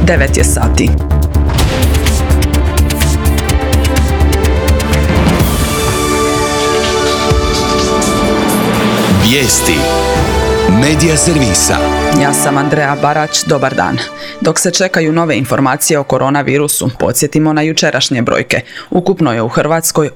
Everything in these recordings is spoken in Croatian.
9 je sati. Vijesti Medija servisa. Ja sam Andreja Barać, dobar dan. Dok se čekaju nove informacije o koronavirusu, podsjetimo na jučerašnje brojke. Ukupno je u Hrvatskoj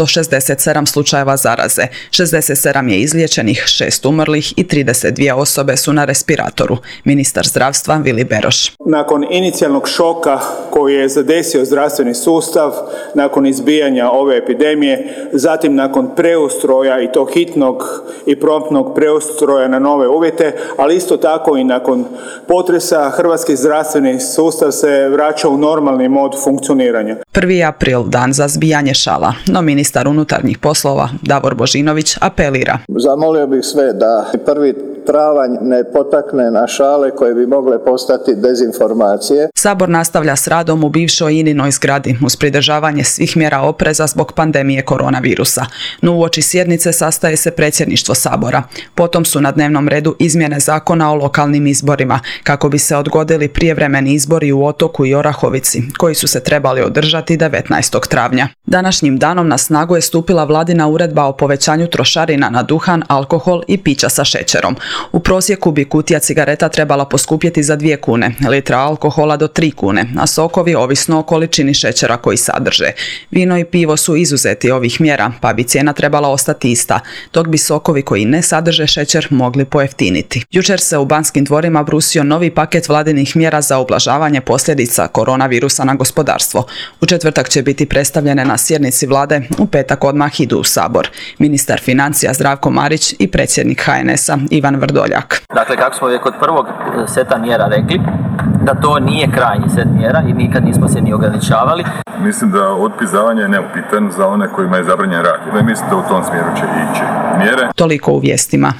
867 slučajeva zaraze, 67 je izliječenih, 6 umrlih i 32 osobe su na respiratoru. Ministar zdravstva Vili Beroš. Nakon inicijalnog šoka koji je zadesio zdravstveni sustav, nakon izbijanja ove epidemije, zatim nakon preustroja i to hitnog i promptnog preustroja na nove uvjete, ali isto tako i nakon potresa, hrvatski zdravstveni sustav se vraća u normalni mod funkcioniranja. 1. april, dan za zbijanje šala, no ministar unutarnjih poslova Davor Božinović apelira. Zamolio bih sve da 1. travanj ne potakne na šale koje bi mogle postati dezinformacije. Sabor nastavlja s radom u bivšoj Ininoj zgradi uz pridržavanje svih mjera opreza zbog pandemije koronavirusa. No uoči sjednice sastaje se predsjedništvo Sabora. Potom su na dnevnom redu izmjene zakona o lokalnim izborima kako bi se odgodili prijevremeni izbori u Otoku i Orahovici koji su se trebali održati 19. travnja. Današnjim danom na snagu je stupila vladina uredba o povećanju trošarina na duhan, alkohol i pića sa šećerom. U prosjeku bi kutija cigareta trebala poskupjeti za 2 kune, litra alkohola do 3 kune, a sokovi ovisno o količini šećera koji sadrže. Vino i pivo su izuzeti ovih mjera, pa bi cijena trebala ostati ista, dok bi sokovi koji ne sadrže šećer mogli pojeftiniti. Jučer se u Banskim dvorima brusio novi paket vladinih mjera za ublažavanje posljedica koronavirusa na gospodarstvo. U četvrtak će biti predstavljene na sjednici vlade, u petak odmah idu u Sabor. Ministar financija Zdravko Marić i predsjednik HNS-a Ivan Vrdoljak. Dakle, kako smo kod prvog seta mjera rekli, da to nije krajnji set mjera i nikad nismo se ni ograničavali. Mislim da otpis davanja je neupitan za one kojima je zabranjen rad. Mislim da u tom smjeru će ići mjere. Toliko u vijestima.